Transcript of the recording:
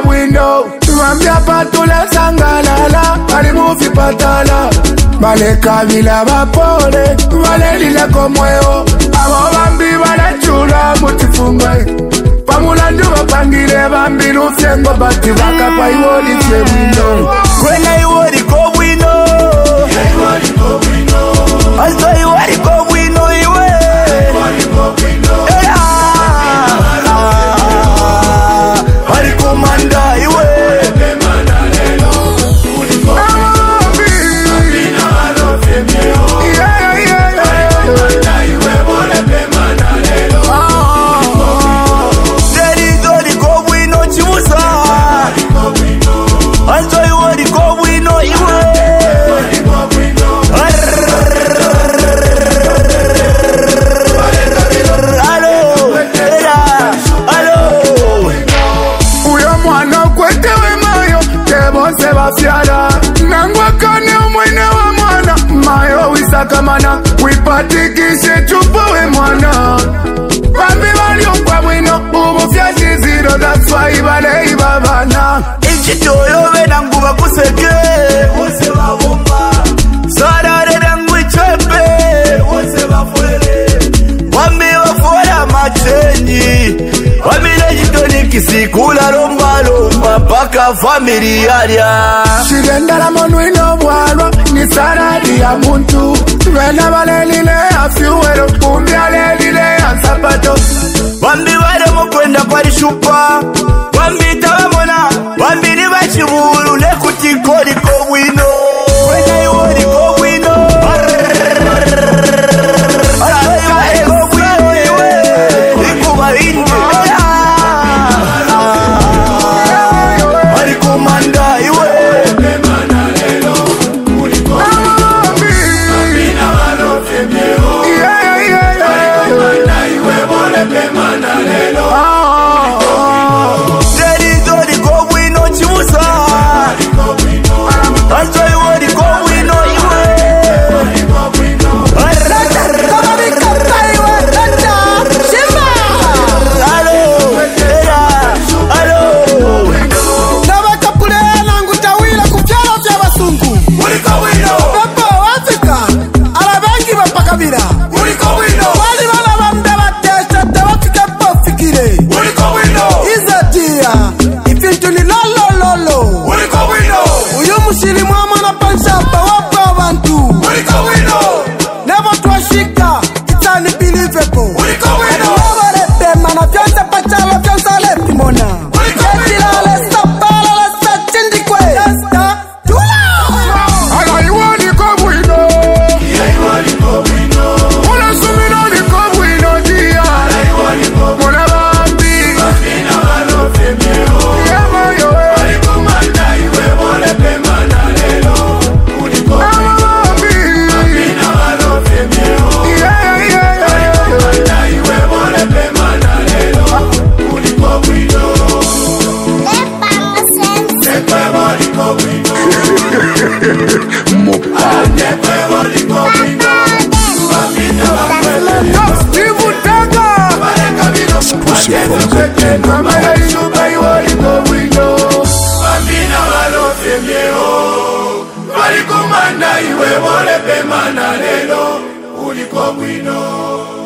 bwino Mambia patula sangalala Bali mufi patala Bale kabila bapole Bale lila komweo Abo bambi bale chula mutifungwe Pamulandu bapangile bambi lufyengo Bati baka pa iwoli fye bwino Kwena iwoli ko bwino Iwoli ko bwino Alto iwoli ko bwino iwe Iwoli ko bwino Bali kumanda iwe Kamana, wipatikishe chupowe mwana Bambi waliokwa mwino, ubufya shiziro That's why bale ibabana Ichitoyo venangu wakuseke Wose wabomba Sarare nangu ichepe Wose wafuele Wambi wafuela machenji Wambi lejitoni kisikula lomba lomba Paka familiaria Shigenda la monuino walwa Ni saradi ya muntu Wena balelile ya fiuero Umbia lelile ya zapato Wambi wale mkwenda kwa rishupa Wambi tawamona Wambi ni bachiburu Lekutikoli ko wino Wena iwori ko wino Asai ko wino iwe Ikuwa indi Walikumanda iwe Walikumanda iwe wole pema na lelo uliko bwino